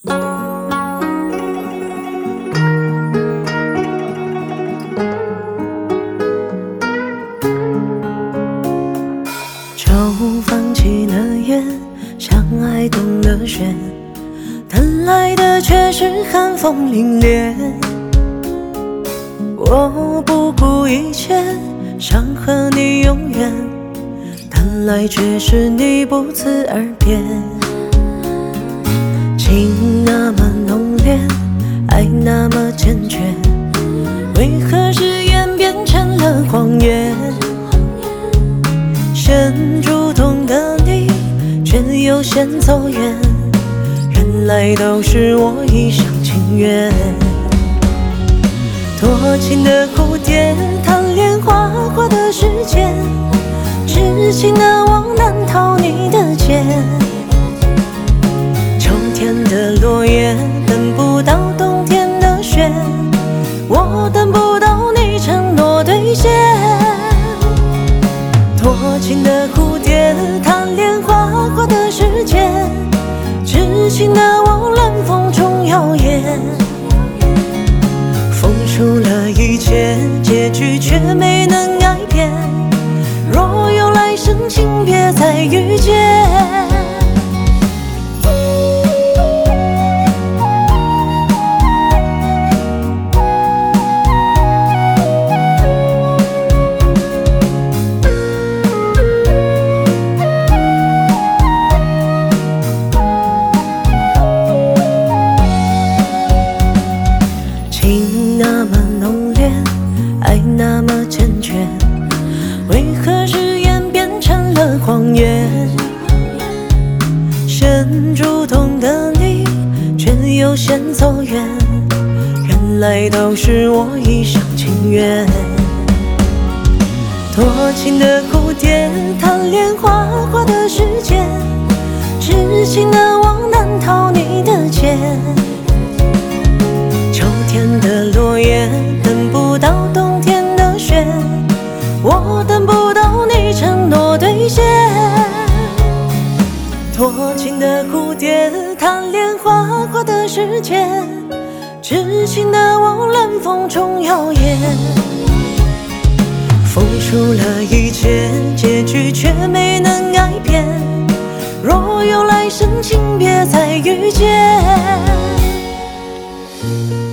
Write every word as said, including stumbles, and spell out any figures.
就放弃了缘，相爱动了弦，等来的却是寒风凛冽。我不顾一切，想和你永远，等来却是你不辞而别。情那么浓烈，爱那么坚决，为何誓言变成了谎言？先主动的你，却又先走远，原来都是我一厢情愿。多情的蝴蝶，贪恋花花的世界，痴情的我难逃你的劫。秋天的落叶，等不到冬天的雪，我等不到你承诺兑现。多情的蝴蝶，贪恋花花的世界，痴情的我冷风中摇曳。付出了一切，结局却没能改变。若有来生，请别再遇见。情那么浓烈，爱那么坚决，为何誓言变成了谎言？先主动的你，却又先走远，原来都是我一厢情愿。多情的蝴蝶，贪恋花花的世界，痴情的我难逃你的劫。秋天的落叶，等不到冬天的雪，我等不到你承诺兑现。多情的蝴蝶，贪恋花花的世界，痴情的我冷风中摇曳。付出了一切，结局却没能改变。若有来生，请别再遇见。